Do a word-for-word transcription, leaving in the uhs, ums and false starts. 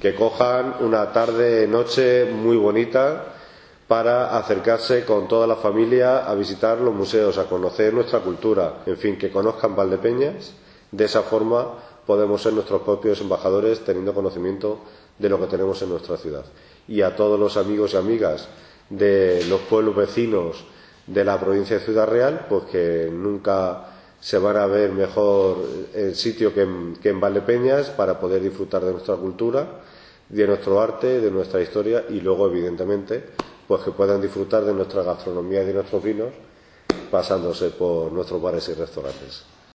que cojan una tarde, noche muy bonita para acercarse con toda la familia a visitar los museos, a conocer nuestra cultura, en fin, que conozcan Valdepeñas. De esa forma podemos ser nuestros propios embajadores teniendo conocimiento de lo que tenemos en nuestra ciudad. Y a todos los amigos y amigas de los pueblos vecinos de la provincia de Ciudad Real, pues que nunca se van a ver mejor el sitio que en, que en Valdepeñas para poder disfrutar de nuestra cultura, de nuestro arte, de nuestra historia y luego, evidentemente, pues que puedan disfrutar de nuestra gastronomía y de nuestros vinos pasándose por nuestros bares y restaurantes.